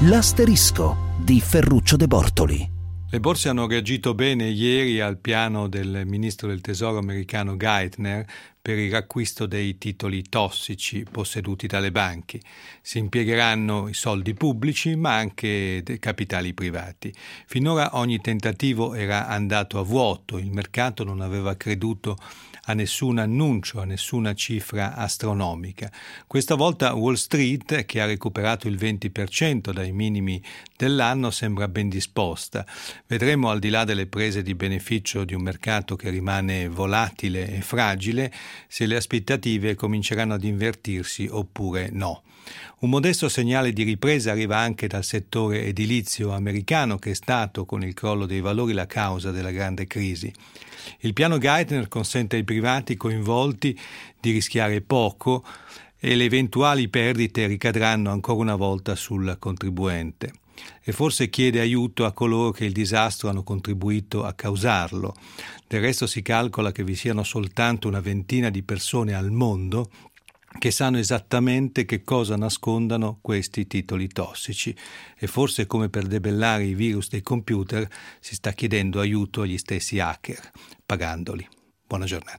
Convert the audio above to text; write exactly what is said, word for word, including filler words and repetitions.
L'asterisco di Ferruccio De Bortoli. Le borse hanno reagito bene ieri al piano del ministro del tesoro americano Geithner per il riacquisto dei titoli tossici posseduti dalle banche. Si impiegheranno i soldi pubblici ma anche dei capitali privati. Finora ogni tentativo era andato a vuoto, il mercato non aveva creduto a nessun annuncio, a nessuna cifra astronomica. Questa volta Wall Street, che ha recuperato il venti per cento dai minimi dell'anno, sembra ben disposta. Vedremo, al di là delle prese di beneficio di un mercato che rimane volatile e fragile, se le aspettative cominceranno ad invertirsi oppure no. Un modesto segnale di ripresa arriva anche dal settore edilizio americano, che è stato, con il crollo dei valori, la causa della grande crisi. Il piano Geithner consente ai privati coinvolti di rischiare poco e le eventuali perdite ricadranno ancora una volta sul contribuente. E forse chiede aiuto a coloro che il disastro hanno contribuito a causarlo. Del resto si calcola che vi siano soltanto una ventina di persone al mondo che sanno esattamente che cosa nascondano questi titoli tossici, e forse, come per debellare i virus dei computer, si sta chiedendo aiuto agli stessi hacker, pagandoli. Buona giornata.